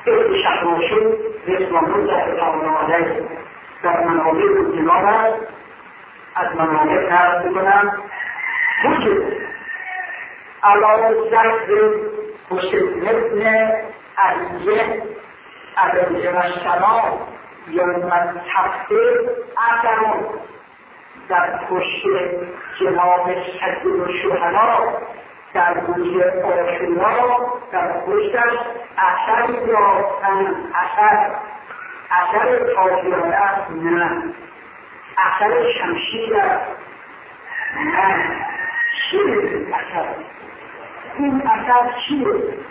به شهراشون رسمانون در اتحانه در منابع روزگار است. از منابع طرف بکنم وجود علاوه ذکر حسین ابن علیه و السلام یوم التفسیر اثرون در پشت جناب سید الشهدا در روز عاشورا در پشتش اثری یافتند. اثر تاجیانه است؟ نه. اثر شمشیر است؟ نه. چیه این اثر چیه؟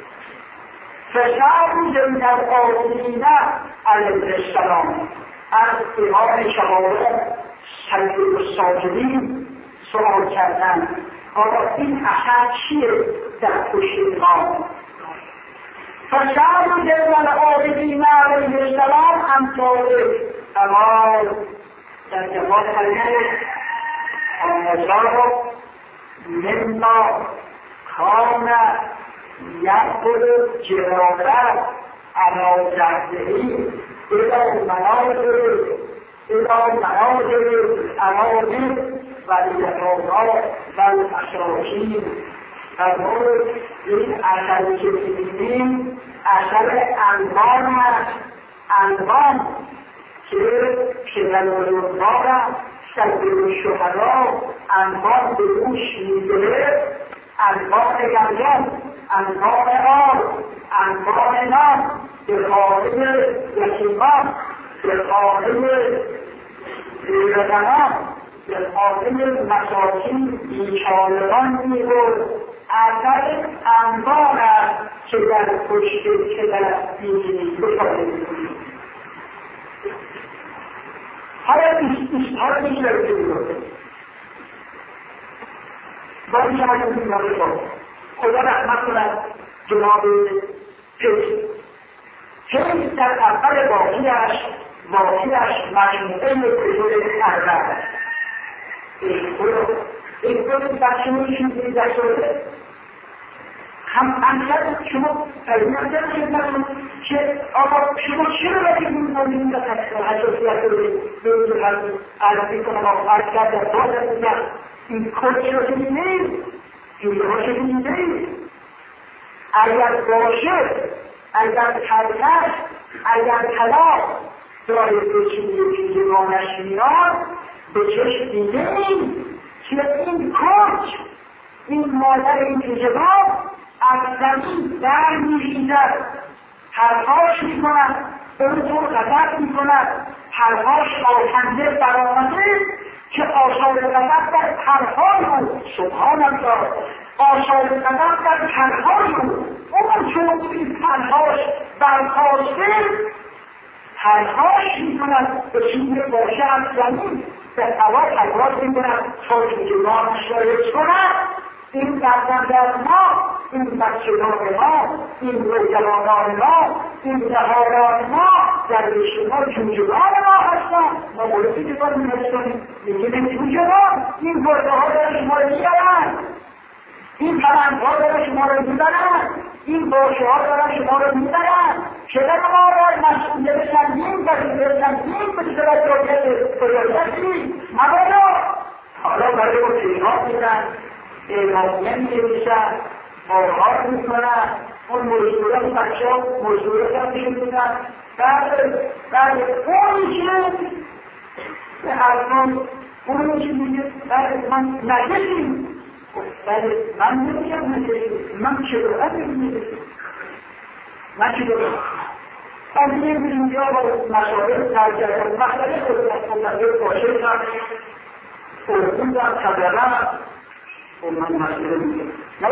فشعر جمعی العالمین علیه السلام از امام شهادت سید الساجدین سوال کردن آقا این اثر چیه در پشت امام؟ فشعر جمعی العالمین علیه السلام امثال کمال در جواب فرمود آموزا مما کان یأخذ جرابه علی جهده الى منازل الامامی و الیتاما و الاشراکین. فرمود این اثری که می‌بینیم اثر انوان است. انوان که پدرالعلماء سید الشهدا انوان به روش می‌گرفت، انواع گندم، انواع آب، انواع نان به خانه یتیمان، به خانه زیرزنان، به خانه مساکین بیچارگان می‌برد. اثر انوان است که در پشت که در دینی بکنید. حالا بیشتر کنید باید شما کنید نمیدون خدا رحمت کند جناب پیش در اول واقعیش مجموعه کتب اربع این کتب بچه میشون دیده شده هم انتر شما فرمیده خدمتون که آقا شما چرا باید این مومنین را تکسر حساسیت رو به عربی کنم آقا عرض کرد در باید میگم این کل شده نیست جویه ها شده نیست. اگر باشه اگر تلقش اگر طلاق داره به چیزی که مانش میاد به چشم دیده این که این کچ این مادر این جواب از زمین در می‌ریزد، پرهاش می‌کند، اونطور غضب می‌کند، پرهاش آکنده برآمده که آثار غضب در پرهای او سبحان الله آثار غضب در پرهای او اون چون این پرهاش برخاسته پرهاش می‌کند به سوی باشه از زمین به هوا پرواز می‌کند تا که جوانش را حفظ کند. این فرزندان ما، این بچگان ما، این نوجوانان ما، این نهاران ما در شما جوجگان ما هستند. ما بایدی که باید می‌هستیم میگیم جوجگان این گرده ها در شما رو می‌برند، این پرندها در شما رو می‌برند، این باشه ها در شما رو می‌برند. چرا ما را مسئولیت سنگین به صورت رویتی مبادا حالا برای ما پیغام میدن اعلامیه می‌نویسن، بارها می‌کنن، اون مزدوران بچه ها مزدورات هم می‌کنن. بعد اونی که به حرفان اونی که میگه من نجسیم من نمیگم نجسیم من شروعت نمیگم من شروعت از این اینجا با مشاهده ترجمه مسئله خودت باشه فرموندم تبرم من مسئله میگم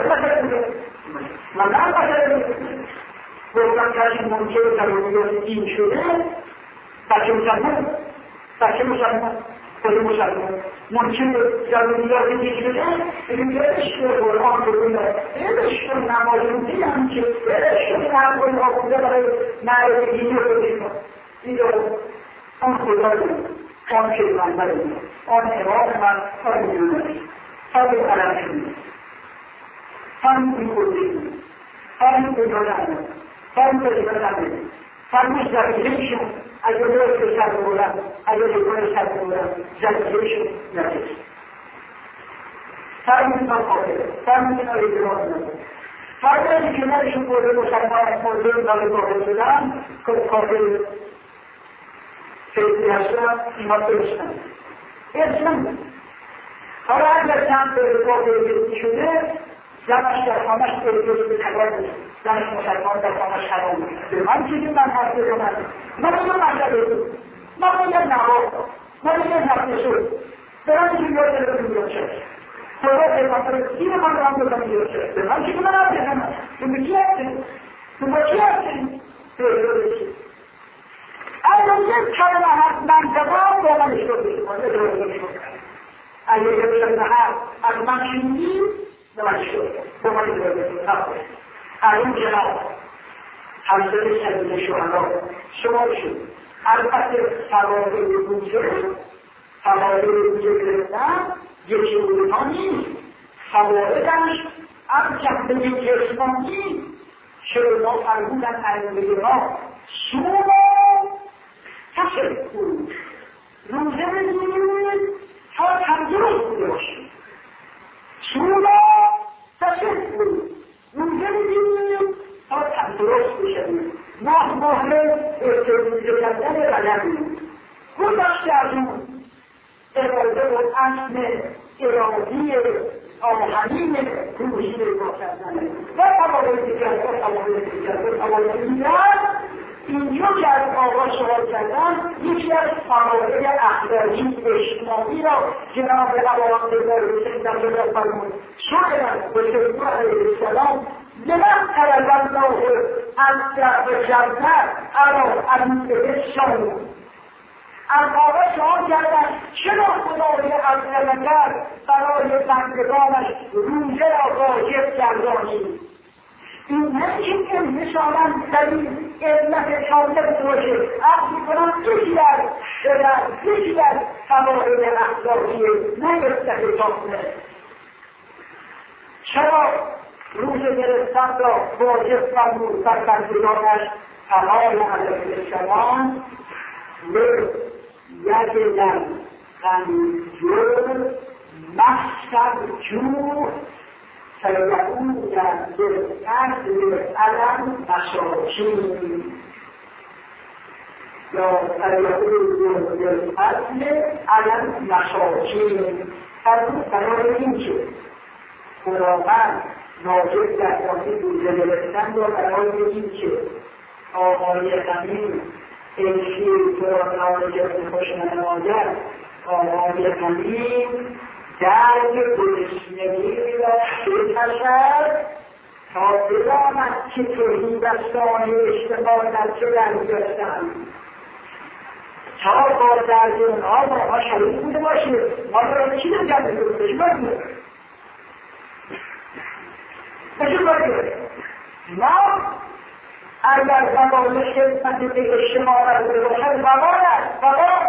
من مسئله میگم گفتم کسی ممکنه در اونیاز دین شده بچه مسلمان خود مسلمان ممکنه در اونیاز دین شده بگیم عشق قرآن بکنه عشق نمازونی هم که عشق نمازون آقوده برای معرف دینی رو بکنه این رو آن خدا دارم آن پیغمبر من آن امام من آن میدونم آن علم شده آن میکنه آن اجازه هم فرمود بدم فرمود زمینشون اگر روی که سر بودم اگر روی سر بودم زمینشون نتیست فرمود من خواهده فرمود من ادراز نده فرمودی که نرشون بوده مسلمان بوده ناله بوده شدن که کافر فیضی هستن اینا برسن برسن حالا اگر چند به کافر بیرون شده زنش در خانهش برگوز به تبار نیست زنش مسلمان در خانهش حرام نیست من چیزی من حرف بزنم من باید مسئله بود من باید نهار من باید نفسه برم چیزی باید برم بیرون شد خدا پیغمبر سیر من رو هم بزنم بیرون شد من چیزی من حرف بزنم تو به چی هستیم؟ تو با چی هستیم؟ برگوز شد اگر یک کلمه هست من زبان با من اشتر بشد اگر یک کلمه هست از من شنید نماشو بمانی بودید نخواهد این جناب همسر سبیل شهرها شما شد البته سواره بوجه گرفتن یکی اونها نیست سواره‌اش از جنبه جسمانی شما فرمودن علمه ما شما تشکر روزه بگیرید تا تندرست بوده باشید شما تشکر روزه بگیرید تا تندرست بشوید مهره ارتباطی کردن بدن گذشته از اون اراده و عزم ارادی آهنین روحی رو کردن و قواعد دیگر اینجا که از آقا سوال کردن یکی از قواعد اخلاقی اجتماعی را جناب عوام بزرگ در جلال فرمود شاید به سیدنا علیه السلام لمن طلب الله عز وجل علی انبه شان از آقا سوال کردن چرا خدای عز وجل برای بندگانش روزه را واجب گردانید این نمیشه که نشانم دلیل علت شامل باشه عقل کنم یکی از قواعد اخلاقی نه استحقاقه چرا روزه گرفتن را واجب فرمود بر بندگانش حلال علیه السلام یدلن غنجور مخشب جور فیعون بالعدل علم مشاکین یا فیعون بالعدل علم مشاکین برای این که خداوند واجب گردانی روزه گرفتن را برای این که آقای غنی شیر تو را ناجب خوش نماید آقای غنی درد گرسنگی را بکشد تا بداند که توحیدستان اجتماع در چه درد گرفتند تا با درد اونها با ما شریک بوده باشید ما را چی رو جمع بگیرد بشه باید ما اگر زبان خدمت به اجتماع را بوده باشد زبان است زبان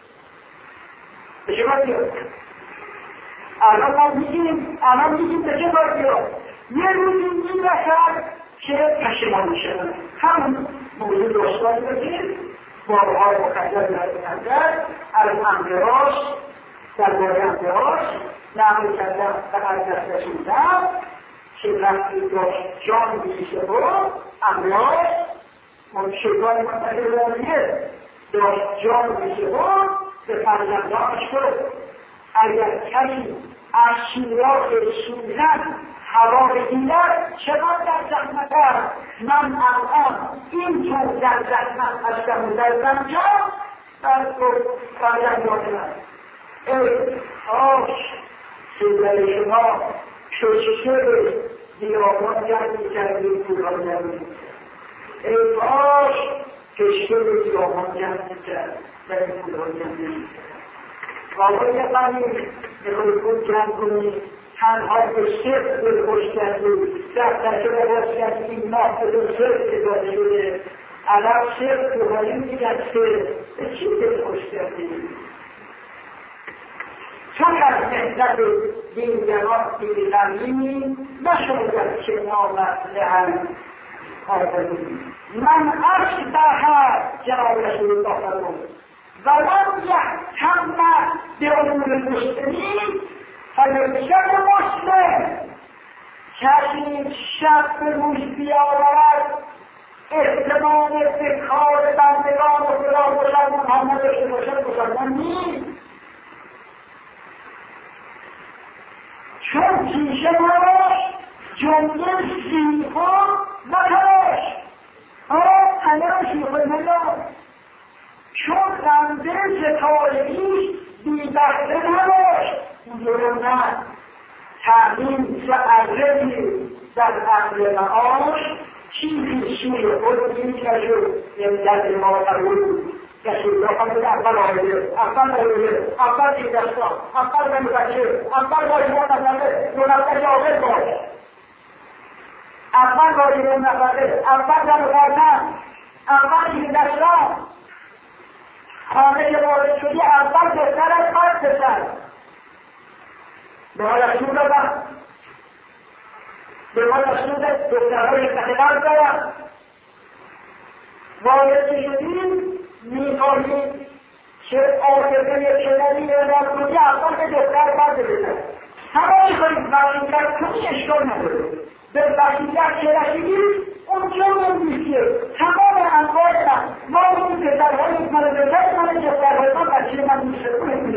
بشه باید الان میگیم به چه باید یه روزی این رسد که پشمان میشن همون موضوع دوستان بگیر بارها مقدر از انقراش درباره انقراش نقل کردن و از دست رسوندن که وقتی داشت جان بیشه برو انقراش شیطان منتظرانیه داشت جان بیشه برو به فرزندانش برو اگر کسی از شیراز سوزن هوا بگیرد چقدر در زحمت است من الان اینطور در زحمت هستم در زنجا در فرزندانم ای کاش سیدل شما شوششه بیابان گردی کردید پوران گردید ای کاش کشته بیابان گردی کرد در این پوران گردید آقای قنی میخوای خود جمع کنی تنها به صرف دلخوش کردی دفتر شده باز کردی ماه به صرف اضافه شده الان صرف دوباره میگن صرف به چی دلخوش کردی؟ چون از مهنت دیگران دیگرانی نشاید که نامت لحن من اشبه جناب رسول الله فرمود ولم یهتم به امور المسلمین فیرشد مسلم کسی شب به روش بیاورد احتمال به کار بندگان و خدا مسلمان ها نداشته باشد مسلمان نیست. چون پیشه نباش جمله سیخا نتراش همه را شیخه ندار چون غمزه ستارگیش بی بحثه نباش اینجور نه تأمین سعرهی در امر معاش چیزی سوی خود میکشه امداد ما قبول کسی داخل بده اول آیده اول آیده اول این دستا اول بین بچه اول باید نفره دو نفره آقل باید اول باید دو نفره اول در بارتن اول این دستا خانه که وارد شدی اول بهتر از خواهد بسر به حال رسول دادم به حال رسول دکترهای استقلال دارم وارد شدیم میخواهید که آتفه چنانی اعلام کنی اول به دکتر فرد بزن همه میخواهید وقیقت کنی اشکال نداره به وقیقت که رسیدید اونجا نمیشه تمام انواع ما این پسرهای من بزن من دکترهای من بچه من میشه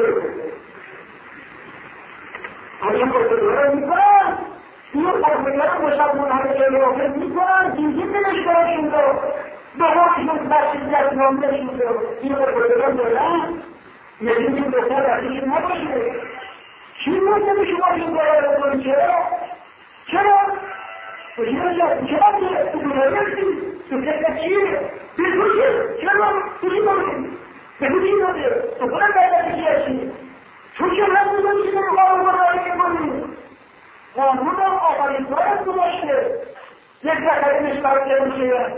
این قربانیان میکنن این قربانیان مسلمان های جلوه میکنن دیگه دلش براشون رو به حکم بسیجت نامشون رو این قربانیان دارن یعنی این دکتر رسیشون نباشه چی باشه به شما این قرار کنی چرا؟ چرا تو بودایستی؟ تو کسی چیه؟ به توشه؟ چرا؟ توشی باشه؟ به توشی باشه؟ تو کنم باید چی هستی؟ تو که هم بودن که قانون رایی کنی قانون هم آقایین باید باشه یک ذکری نشبه که میشه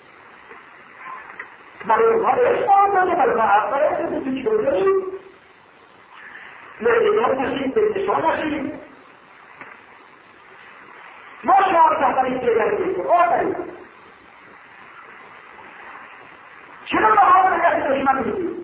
برای اونها اسلام داده برای اول که تو چه داریم لذیذات نشید به نشان نشید ما شما تحتانی که داریم آقایین چرا به حال نگه دشمن میدید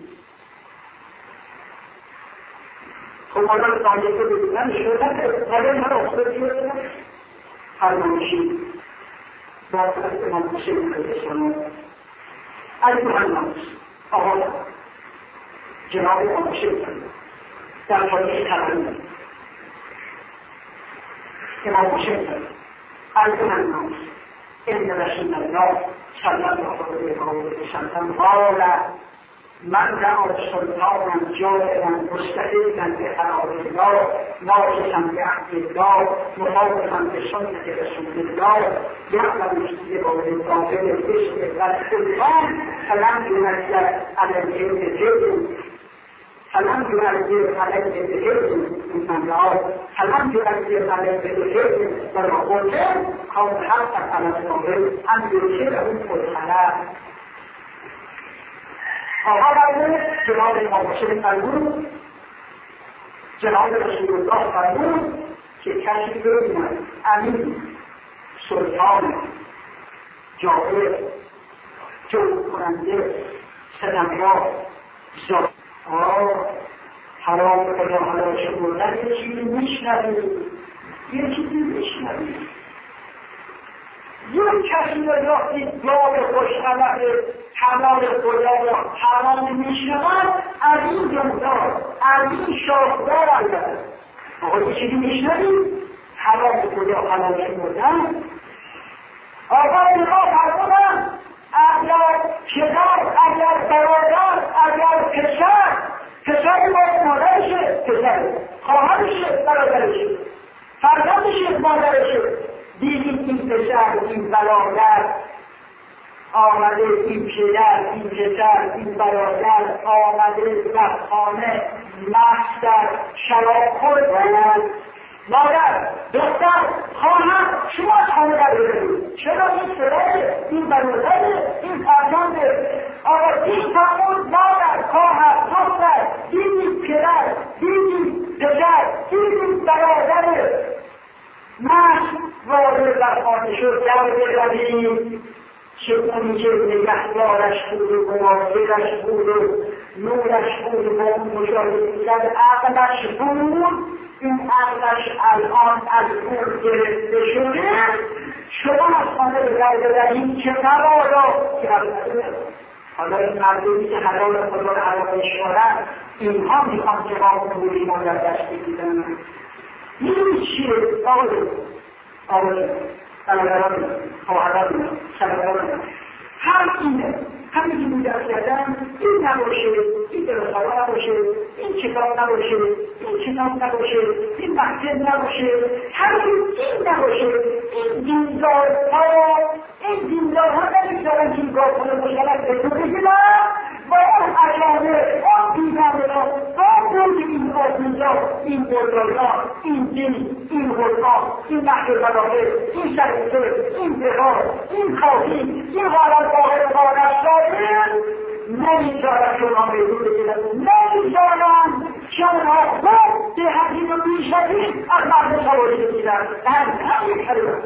خب آدم سانگه که بودن شدن اگر من افتاد شدن فرمانشی باید که من مسلم کردشتم از محمد آقا جناب مسلم کرد در تاریخ تقریب امام مسلم کرد از محمد این رسول الله صلی الله علیه وسلم قال من رأى سلطانا جائعا مستحيلا بحرام الله ناقصا بعهد الله مخالفا بسنة رسول الله يعلم استجابة للباطل الاسم والسلطان فلم ينزل على الجن جد فلم ينزل عليه بجد من الله فلم ينزل عليه بجد والمقول قول حقا على الظاهر ان يرشدهم الحلال آقا فرمود جناب امام مسلم فرمود جناب رسول الله فرمود که کسی ببیند امین سلطان جابر جور کننده ستمگاه زاد حرام خدا حلال شمردن یه چیزی میشنوید یه چیزی میشنوید یک کسی را یافتید داد خوشخبر حلال خدا را حرام میشنود از این جمدار از این شاهدار آید آقا یه چیزی میشنوید حلال خدا حلال شمردن آقا نگاه فرمودن اگر پدر اگر برادر اگر پسر باید مادرشه پسر خواهرشه برادرشه فرزندشه مادرشه دیدید این پسر این برادر آمده این پدر این پسر این برادر آمده در خانه مست در شراب خوردن مادر دختر خواهر شما از خانه برادرید چرا این پدره این برادره این فرزنده آقا این تمون مادر خواهر دختر دیدید پدر دیدید پسر دیدید برادر مست وارد در خانه شد در برویم که اونی که نگهدارش بود و محافظش بود و نورش بود و با اون مشاهده میکرد عقلش بود. این عقلش الان از نور گرفته شده. شما از خانه به در برویم که مبادا حالا این مردمی که حلال خدا رو حرام میشمارن اینها میخوان که ما نوری ما در دست بگیرن. این چیه؟ آقای سلامران خواهران سلامران هم اینه همین که بودر کردن این نباشه، این درستاوا نباشه، این کتاب نباشه، این کتاب نباشه، این مسجد نباشه، همین این نباشه. این دیندارها نمی‌دارن که این گاه‌ها مشکلات به تو بگیرن با اون اجانه، اون دیندارها، با اون این آسیزا، این بردارها، این دین، این حرما، این محجر بلاغه، این شریفه، این بهار، این خواهی، این غالب باقر بارشتاره نمی‌دارن که اونها میدون بگیرن، نمی‌دارن که اونها خود به حقیم و بیشترین از مرد سواری بگیرن. همین کلمه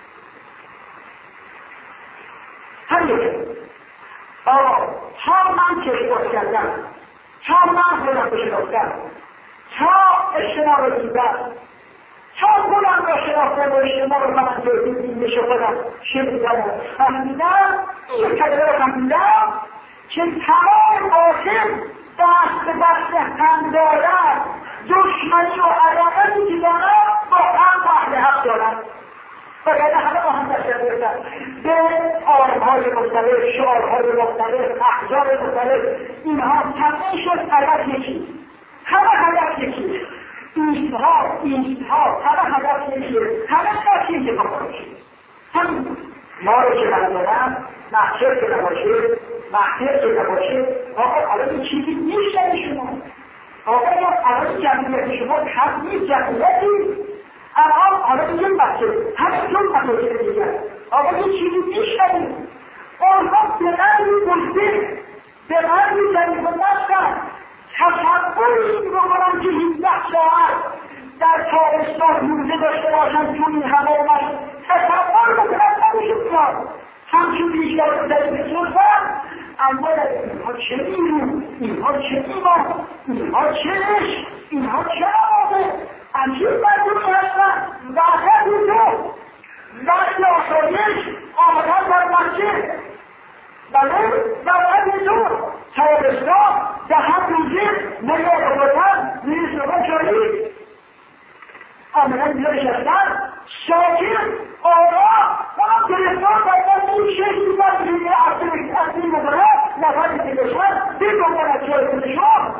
تا من کشباز کردم، تا من خودم بشناختم، تا اجتماع رو دیدم، تا خودم را شناختم و اجتماع رو من دینش خودم شنیدم فهمیدم، این کلمه رو فهمیدم که تمام آخر دست به دست هم دارد، دشمنی و عداوتی که دارد با هم اهل حق دارد. وگرنه همه با هم دست بردن به آرمهای مختلف، شعارهای مختلف، احزاب مختلف، اینها تمام شد هدف یکی، همه هدف یکی، اینها همه هدف یکی، همه نفسی که بخورشید. همین ما رو که بردارم محشر که نباشه، محشر که نباشه، آقا حالا این چیزی نیست در شما، آقا حالا جمعیت شما کم نیست، جمعیتی الان حالا این بچه همه جون بچه دیگر آقا یه چیزی پیش کنیم آنها به قدری بزده به قدری جریب نشتن تصوری این رو کنم که 17 ساعت در تابستان روزه داشته باشن چون این همه اومد تصور بکنم نمیشه بیاد همچون بیشتر بزنی بسوزن اما اینها چه نیرو اینها چه ایمان اینها چه عشق اینها چه آمده همچین مردمی هستن وقت روزو وقت آسایش آمدن در مسجد بله وقت روزو تابستان دهم روزه نگاه بودن نیز نگاه چایی آمدن بیار شستن ساکن آرام اما گرفتان باید این شکلی باید روی اصلی مداره نفری که بشن بیدون از جای خودشان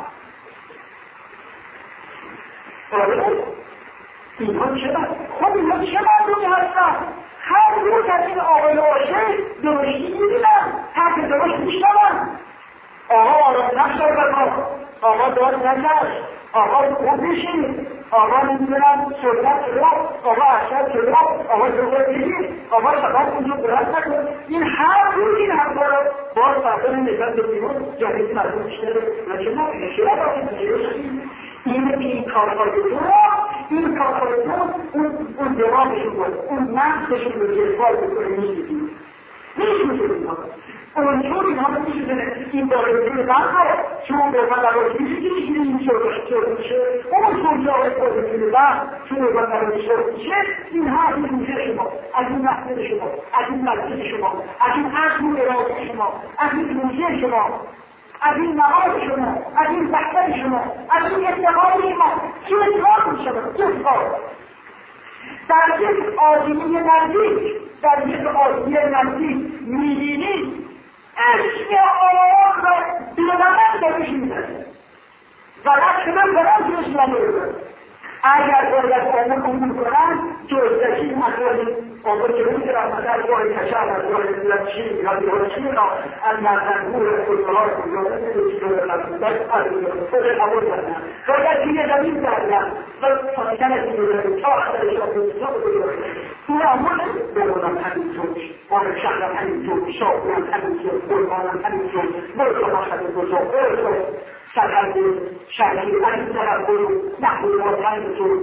اینها خب اینها چه مردمی هستن؟ هر روز از این آقای عاشق درشتی میدونن حرف درشت میشنون آقا آرام نفس دارد آقا داد نگشت آقا خوب میشید آقا نمیدونم سلطت شده آقا احشد شده آقا جوهر بگیر آقا سبب اونجا برد نکن این هر روز این هم داره باز فرصن نگرد بیرون جدید مردم بیشتره نچه ما نشه این این کارهای دو این کارهای دو اون دماغشون بود اون نفسشون رو جلوال بکنه میشیدیم اینها اونجور اینها رو میشیدنه این دارگیری بند چون به من دارگیری میشه این شد میشه اون چون جاهای دارگیری بند چون به من دارگیری شد میشه اینها از این روزه شما از این محصول شما از این مسجد شما از این عقل اراده شما از این روزه شما از این نهار شما از این بحثر شما از این اتحاد شما چه اتحاد می شود؟ چه اتحاد؟ در یک آدمی نزدیک در یک آدمی نزدیک میبینید عشق آن را بیدمت دارش میزنید و رشت من برام که اسلام رو اگر باید آمون قبول کنن جزدشی مطلب آمون که روی رحمتر باید کشم از باید لچی یا دیوارشی را از مردنگور خودها کنجانه نمیشه لحظت از خود قبول کنن باید توی زمین کردن و فاکن از این زمین تا اخترش را کنجا بگیرن توی آمون بمونم همینطور آن شهرم همینطور شاقونم همینطور قربانم همینطور مرد مشهد بزرگ سرحد شهری این طرف برو محبوبات همینطور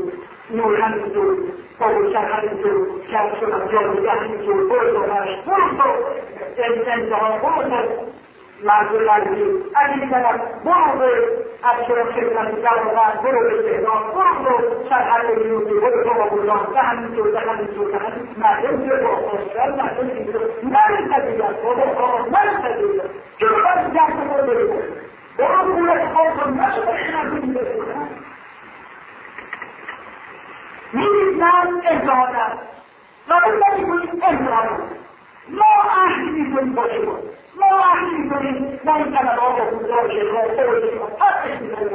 نور همینطور، بابوسر همینطور، کفشون هم جامعه همینطور، برد و هشت، برد و انتها برد مرد لرزی، از این طرف برد افسران خدمت جوانان، برد استعداد، برد سرحد بیوتی، برد بابوزان، به همینطور، به همینطور، به همینطور، مردم که با خواستر، مردم که نرسدیدن، بابا نرسدیدن، جلوان جمع برد برد. برو بولت خواب کن نشد خیلی بسیدن میریزن امتحانم و اون نمیکنیم امتحانم ما اهلی میکنیم با شما ما اهلی میکنیم ما این طلبات و بودار شما خودشما پسش میکنیم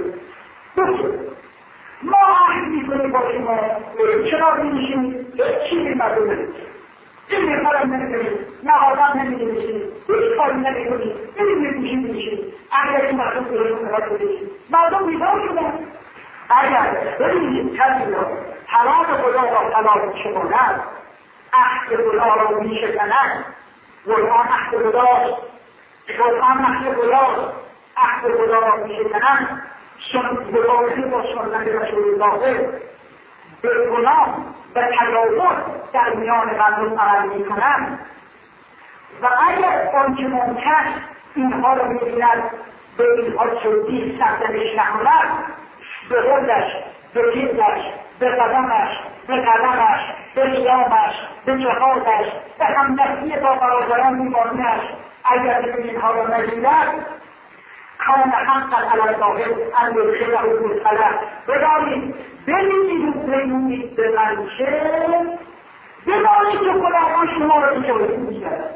ما اهلی میکنیم با شما چرا میشیم چیزی مردم این میخوارم نمیکنیم نهادم نمیکنیم هیچ کاری نمیکنیم این میکنیم اگر مردم کنیم مردم بیدار شدن اگر ببینید کسی را حلال خدا را حلال شماند عهد خدا را میشکنند قرآن عهد خداست قرآن عهد خداست عهد خدا را میشکنند مبارزه با سنت رسول الله به گناه و تجاوز در میان مردم عمل میکنند و اگر آنچه ممکن اینها را میبیند به اینها جدی سرزنش نکند به خودش، به جیدش، به قدمش، به قدمش، به قیامش، به جهادش، به همدستی با برادران ایمانیش اگر به اینها را نگیرد کان حقا علی الله ان یدخله مدخله بدانید ببینید به منشه بدانید که خداوند شما را اجازه می‌دهد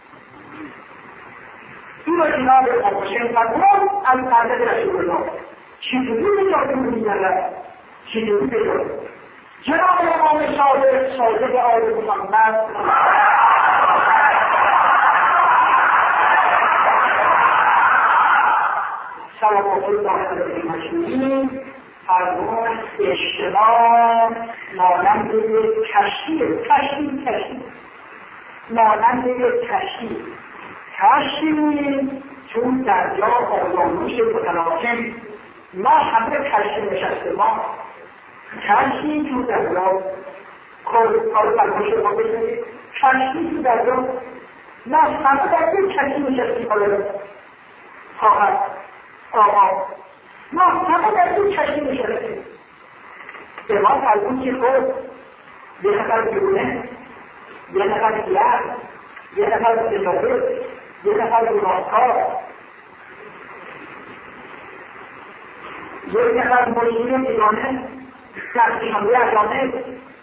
این را جناب ابوحسین فرمود از حضرت رسول الله چجوری اجازه می‌دهد چجوری اجازه جناب امام صادق آل محمد صلوات الله علیه مجمعین فرمود اجتماع مانند یک کشتی مانند یک کشتی چون دریا آزاموش متلاطم ما همه کشتی نشسته ما کشتی چون دریا کار فرموش ما بزنید کشتی چون دریا ما همه در یک کشتی نشسته خواهد آقا ما همه در یک کشتی نشستیم به ما فرمون که خود یه نفر بیرونه یه نفر دیگر یه نفر بزاده یه نفر گناهکار یه نفر مجید بیگانه دستشانده اجانه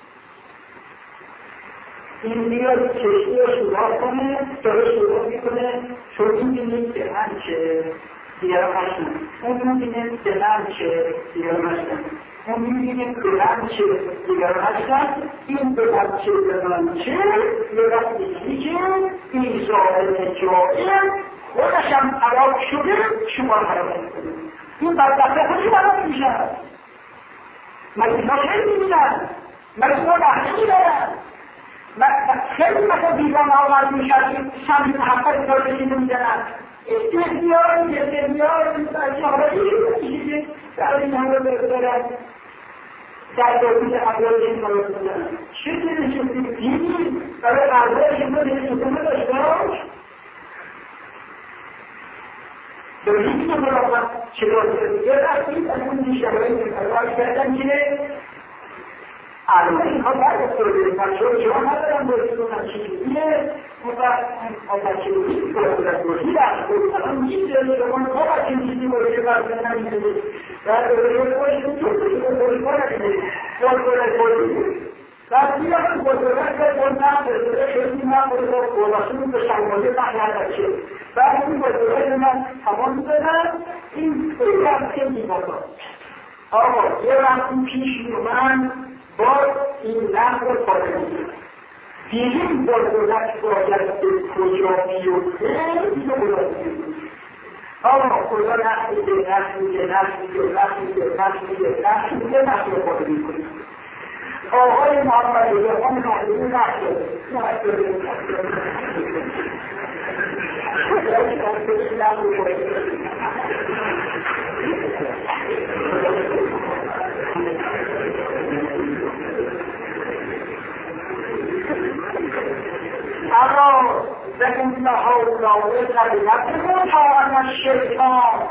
این میاد کشتی رو سوراخ کنه داره سوراخ میکنه چون این بینید که من که دیگران هستن اون میبینه دلم چه دیگران هستن اون میبینه دلم چه دیگران هستن این دلم چه دلم چه یه وقتی که این ظاهر جائر خودش هم حرام شده شما حرام کنید این بدبخته خودی حرام میشن مگه ما خیلی میبینن مگه ما نحنی دارن خیلی مثلا دیوان آورد میشن سمی محبت دارشی نمیدنن احتیار چیزی در این همه بردارن در دورید اولین بردارن چه دیده شدید دیدی برای قرده شما دیده سکونه داشته دورید که مراقب چرا دیگه رفتید از اون دیشترهایی که پرواز کردن که الان اینها باید بسته بچه شما ندارم بایدتونم چیزیه متشکلی بایدت باشید الان میشه لگمان ها بچه چیزی باید برده نمیده در دوره بایدتون چوزی بایدتون بایدتون در بیان بایدتون بایدتون خیلی من بایدتون به شمالی محل بچه بعد این بایدتون من تمام بدن این بایدتون خیلی بایدتون آقا یه وقتی پیش من باز این لحظه رو پاره میکنم دیگه بازداشت باید به کجا بیفته دیگه باید بیفته آقا خدا نفت میگه رو پاره میکنه آقای محمد رضا محمدی نفت این هؤلاء قبیلت تا شیطان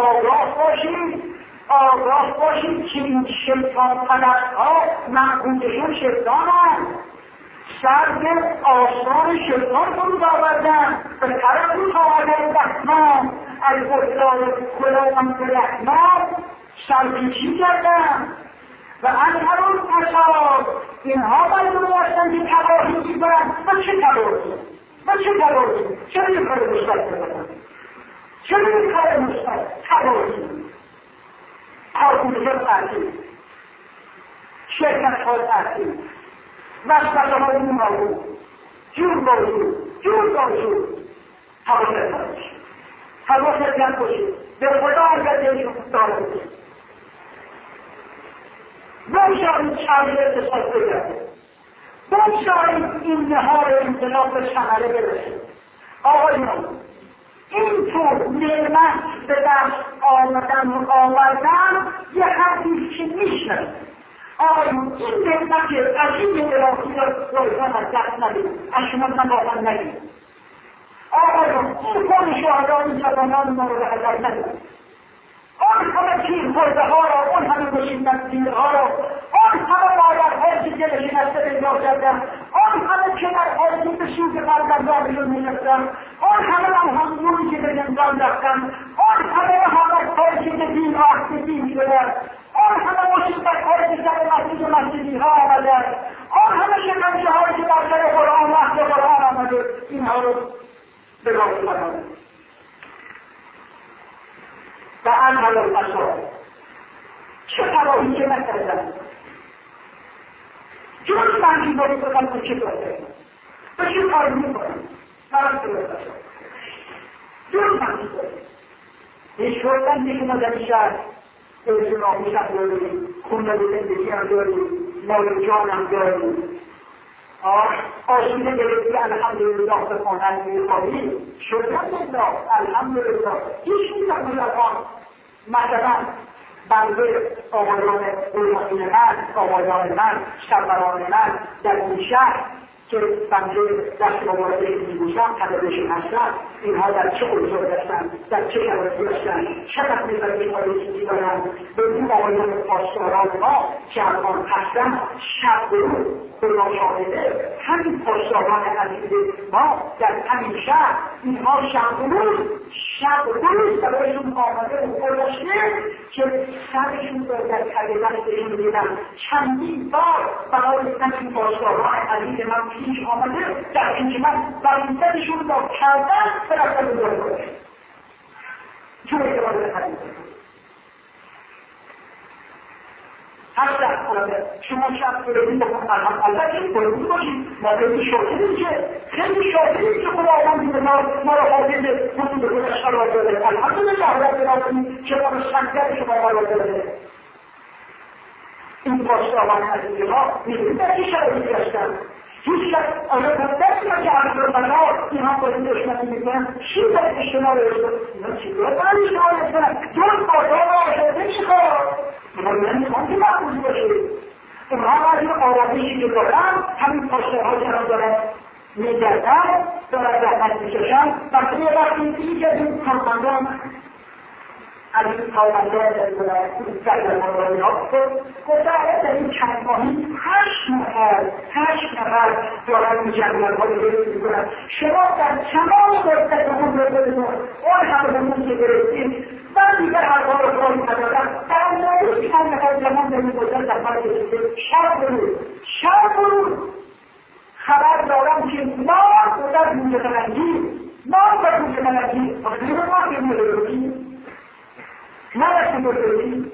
آگاه باشید که این شیطان پرست‌ها معبودشون شیطانند، سر به آسمان شیطان فرود آوردن، به طرف رو آوردن رحمان از بطلان کلام به رحمان سرپیچی کردن و از هرون اصاب اینها معلوم هستند که تباهی کنند. و چه تباهی؟ چرا این کار مثبت بکنند؟ چرا این کار مثبت؟ تباهی کارگوزه قطعی، شرکت های قطعی، وسوسه های نمایی، جور بازی حواست باشید، به خدا آگاهیشون داره باشید. بگذارید چند اتصال بگرده، بگذارید این نهار انقلاب به ثمره برسید. آقایان، اینطور نعمت به دست آوردن یه حدیث که میشنه. آقایون، این نعمت عظیم الهی را رایگان از دست ندید، از شما واقعا نگید. آقایون، این کن شهدای جوانان ما رو به حضر ندید. آن همه تیر خورده ها را، آن همه گشیدن تیرها را، آن همه مادرهایی که دلشون از پیدا کردن، آن همه پدرهایی که به سوی فرزندانشون می‌رفتن، آن همه همهمونی که به زندان رفتن، آن همه حملهایی که به دین آخذی شدن، آن همه مصیبت‌هایی که سر مسجدی‌ها آمدن، آن همه شکنجه‌هایی که در سر قرآن وحد قرآن آمده، اینها رو به راه کنند. و انحل القصار چه تباهی که نکردن جز منجی باری بودن به چه داره به چه کار میکنن فرست القصار جز منجی باری این شوردن که ما در شهر ایزون آموز هم داریم خونده به زندگی هم داریم مال جان هم داریم آسوده گرفتی الحمدلله به خانه میخوابی شکر الله الحمدلله هیچ میزن الان مثلا بنده آقایان بزرگین من آقایان من سروران من در این شهر که بنده دست مبارزه میبوشم طلبشون هستن اینها در چه اوضاعی هستن در چه شرایطی هستن چقدر میزنی پالیسی دارن به این آقایان پاسداران ما که الان هستن شب روز خدا شاهده همین پاسداران عزیز ما در همین شهر اینها شب روز برایشون آمده و گذاشته که سرشون را در تقریبت بهشون دیدن چندین بار برای همین پاسداران عزیز من پیش آمده در اینکه من وظیفتشون را کردن برفتن به دور کنه چون اعتبار حدیث هستن شما شب بردین بکن البته بردین باشید ما خیلی شاکریم که خدا آدم دیده ما را حاضر حضور گذشت قرار داده الحمدلله رب العالمین که ما را سنگر شما قرار داده این پاسداران عزیز ما میدونید در چه شرایطی هستن هیچ شد آیا دستی را که عبدالبنا اینها با این دشمنی میکنن چی در اشتنا رسید؟ اینا چی داره باید اشتنا رسیدن؟ جز بازار را آشده میخواد اینا نمیخوان که محبوظ باشه اینها از این آرامشی که دارن همین پاسدارها که هم دارن میگردن دارن زحمت میکشن وقتی وقتی که این کارمندان از این کارمندان در مورانی ها گذاره در این چند ماهی 8 نفر دارن این جنگل ها رو گرفت میکنن شما در تمام مدت اون بردون اون همه همون که گرفتیم و دیگر هر کار رو کاری ندارن در مورد چند نفر زمان در این مدت زمان رسیده شب روز خبر دارم که ما در بوده ملنگی ما که میدونیم نرسید بکنید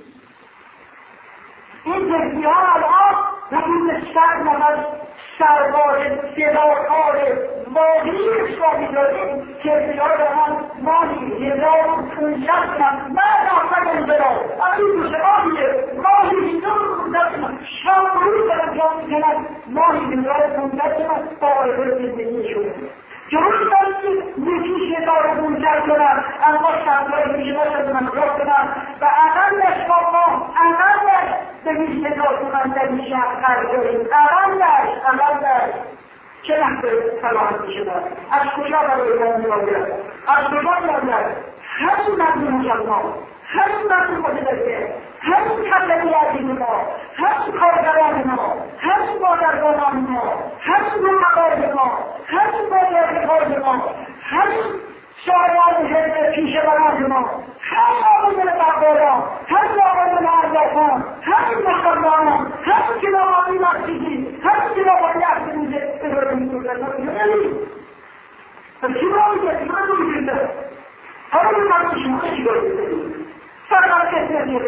این جزی ها الان حدود 100 نفر سرباز فداکار واقعی اسلامی داریم جزی ها دارن ماهی 1500 من رفتن انقلاب این دوست ماهی 1500 من شب روز دارن جا میکنن ماهی 1500 من باعث زندگی شده جروش دارید یکی شدار بونجر کنن اما شبهای میشه نشد من را کنن و اقلش با ما به این شدار کنن در این شهر خرد داریم اقلش چه لحظه صلاحت میشه از کجا برای ما میآید؟ از کجا میآید؟ همین مردم مسلمان، همین مردم متدین، همین طبقه عزیز ما، همین کارگران ما، همین بازرگانان ما، همین رفقای ما، همین بازرگان ما، همین شاعران حزب پیشوران ما، همین آقایان بغدادان، همین آقایان اردکان، همین مسلمانان، همین جنابانی مسیحی، همین جنابانی افغانیزه اداره می‌کنند. پس چی را میگه؟ چی را میگه؟ حالا این مردم شما چی را میگه؟ فقط کسی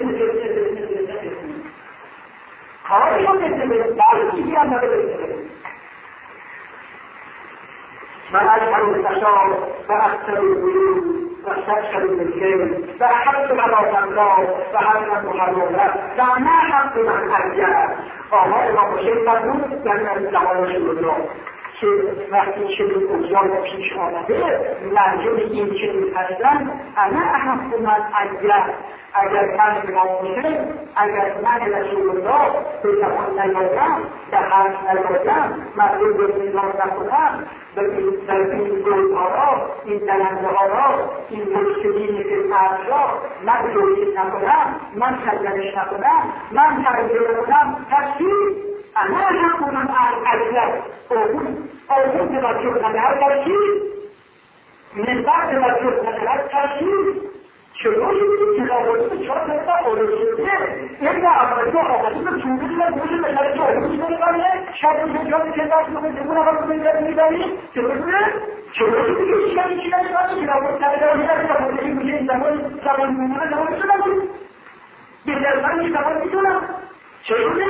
کارشون نمیده، بعد چیزی هم نمیده. من أجهل التشاور وأكثر الغيوب واستكثر بالليل فأحبت على الله فهذا محرمات فما حق من أرجع آقای ما باشید فرمود در زمان شروع که وقتی چنین اوضاعی پیش آمده منظور این چنین هستن انا احق من اگر من امام حسین اگر من رسول الله به زمان نیایم در حج نیایم مردم به میزان نکنم در این گلها این دلنده ها این مشکلین که فرشا من توجیه نکنم من سرگرش نکنم من ترجیح نکنم تصویر انا احق من اجزا آدم توجه ندهد ترشید من بعد توجه ندهد ترشید چطوری که تلاوتی چهار دسته آرزوده یک در اولی آقایی به چونگی و گوش مثل که آرزوی می‌کنه شاید این جایی که داشت رو زبون آقا می‌داری چطوری که شیعی چی نمی‌کنه تلاوت کرده و می‌داری تلاوتی میشه این زمان می‌مونه زمان می‌شونم بیدرزن این زمان می‌شونم چطوری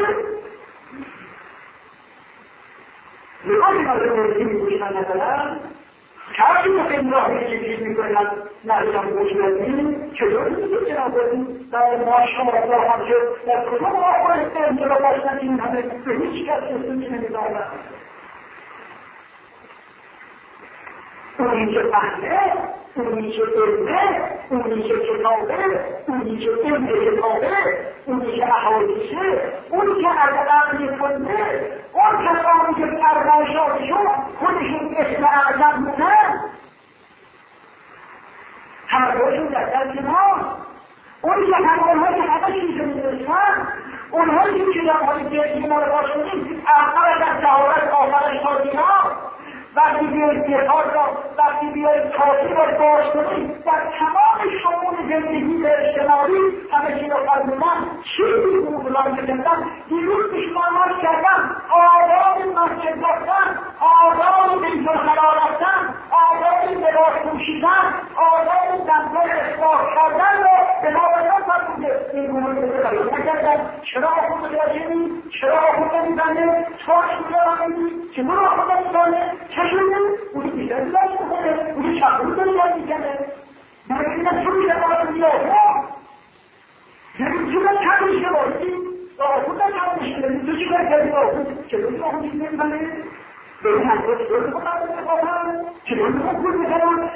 نگاهی مردم موردی می‌گوشن ندارن کاری که این راه می‌گیرید می‌کنن نظرم گوش ندید چطور می‌گید که نبودید در ما شما را هم شد در کدوم آقای انجلا باشن این همه به هیچ کس سنی نمی‌دارن اونی که فهمه اونی که علمه اونی که کتابه اونی که علم کتابه اونی که احادیثه اونی که از عقل کنده اون کسانی که فرمایشاتشون خودشون اسم اعظم بودن هر دوشون در دست ما اونی که اونهایی که همه چیز می‌دونستن اونهایی که جناب‌های جدی ما رو باشدیم اول در جهالت آفرش ها وقتی بیایید جهاد را وقتی بیایید کافی را باز کنید در تمام شمول زندگی اجتماعی همه چی را فرمودن چیزی بودلان بزندن دیروز به شما ماش کردن آداب مسجد رفتن آداب بیتون خلا رفتن آداب لباس پوشیدن آداب دندان اصلاح کردن را به ما بیان فرموده این گونه بزرگی نکردن چرا آخون متوجه نیست چرا آخون نمیزنه تاش میزنه چرا آخون نمیزنه چشونه اونی بیشتر داشت بکنه اونی شخصی داشت میکنه نمیدونم چون میشه باید میاد نمیدونم چند میشه باشی آخون نمیشه میشه تو چی باید کردی آخون چطوری آخون چیز نمیزنه به این هنگاه چطور بکنم چطور بکنم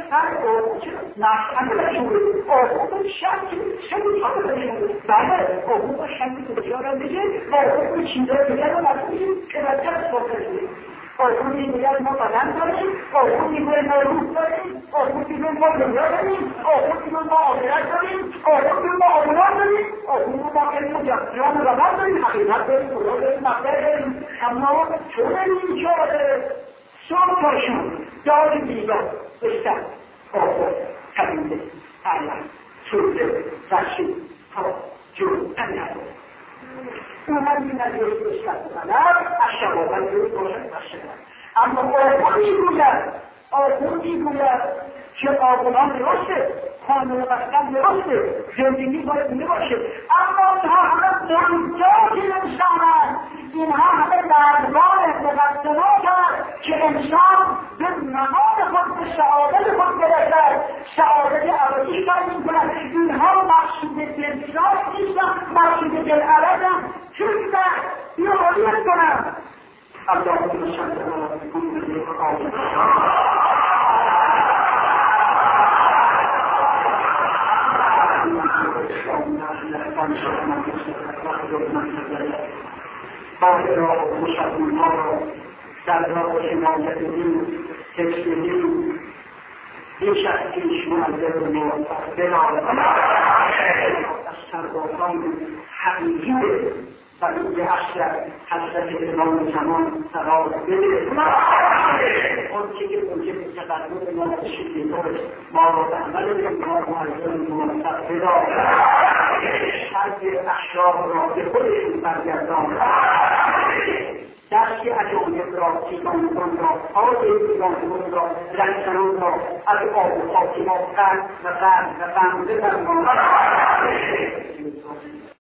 نفسه آخون شخصی چطور بله آخون با شخصی بسیارم بگه و آخون با چیزای دیگر رو نفسیم که بدتر ساخته آخون میگوید ما بدن داریم آخون میگوید ما روح داریم آخون میگوید ما دنیا داریم آخون میگوید ما آخرت داریم آخون میگوید ما آخرت داریم آخون میگوید ما علم و جان و روان داریم حقیقت داریم خدا داریم مقدر داریم اما چون این چاره صبح تاشون دار بیدار بستن آخون تبینده علم سوزه رشید تا جون تنیده اومد این از یک بشکت بلد از شبابت روی باشد بشکت اما آخون میگوید که آقلان درسته خانه بستن درسته زندگی باید میباشه اما اینها همه درجات انسان اینها همه دربار مقدمات هست که انسان به نماد خود به سعادت خود برسد سعادت ابدی تعیین کند اینها مقصود دلساز نیستن مقصود دلعرضن چون بیاریت کنم اللهم صل علی محمد باید را و مشهدون ها را در راه حمایت دین، حفظ دین، بیش از پیش معذر و موفق بنام از سربازان حقیقی برای حضرت امام زمان قرار بده. اون چه که موجب تقدم ما شدیدتر ما را به عمل کار معذر و موفق بدار. شرط اشرار را به خودشون برگردان. دستی عجایب را، سیگانگان را، آده سیگانگان را، رنگسران را از آب و خاکی ما قرد و قرد و قرد بفرمان.